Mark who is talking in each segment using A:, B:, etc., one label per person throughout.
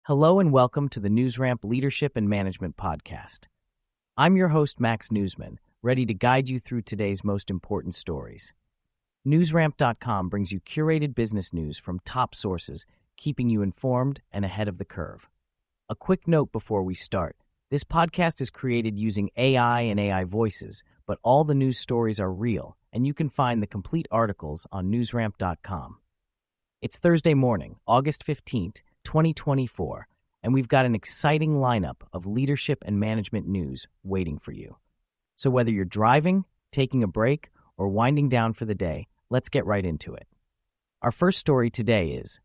A: Hello and welcome to the NewsRamp Leadership and Management Podcast. I'm your host, Max Newsman, ready to guide you through today's most important stories. NewsRamp.com brings you curated business news from top sources, keeping you informed and ahead of the curve. A quick note before we start. This podcast is created using AI and AI voices, but all the news stories are real, and you can find the complete articles on NewsRamp.com. It's Thursday morning, August 15th, 2024, and we've got an exciting lineup of leadership and management news waiting for you. So whether you're driving, taking a break, or winding down for the day, let's get right into it. Our first story today is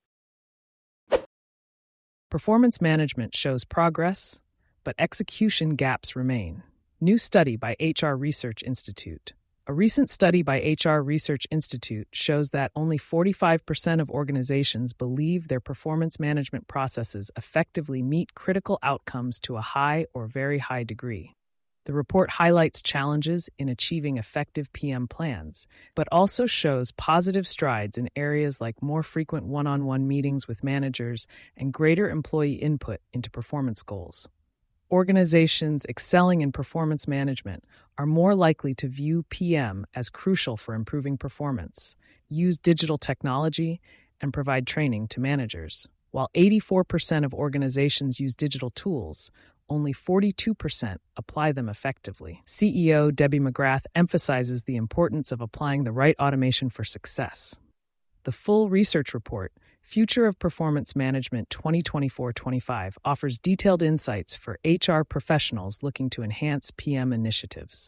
B: Performance management shows progress, but execution gaps remain. New study by HR Research Institute. A recent study by HR Research Institute shows that only 45% of organizations believe their performance management processes effectively meet critical outcomes to a high or very high degree. The report highlights challenges in achieving effective PM plans, but also shows positive strides in areas like more frequent one-on-one meetings with managers and greater employee input into performance goals. Organizations excelling in performance management are more likely to view PM as crucial for improving performance, use digital technology, and provide training to managers. While 84% of organizations use digital tools, only 42% apply them effectively. CEO Debbie McGrath emphasizes the importance of applying the right automation for success. The full research report, Future of Performance Management 2024-25, offers detailed insights for HR professionals looking to enhance PM initiatives.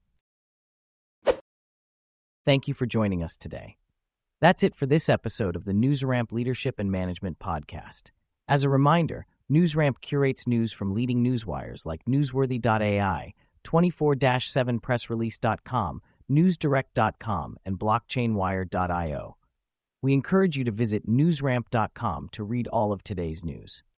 A: Thank you for joining us today. That's it for this episode of the NewsRamp Leadership and Management Podcast. As a reminder, NewsRamp curates news from leading newswires like Newsworthy.ai, 24-7pressrelease.com, NewsDirect.com, and BlockchainWire.io. We encourage you to visit newsramp.com to read all of today's news.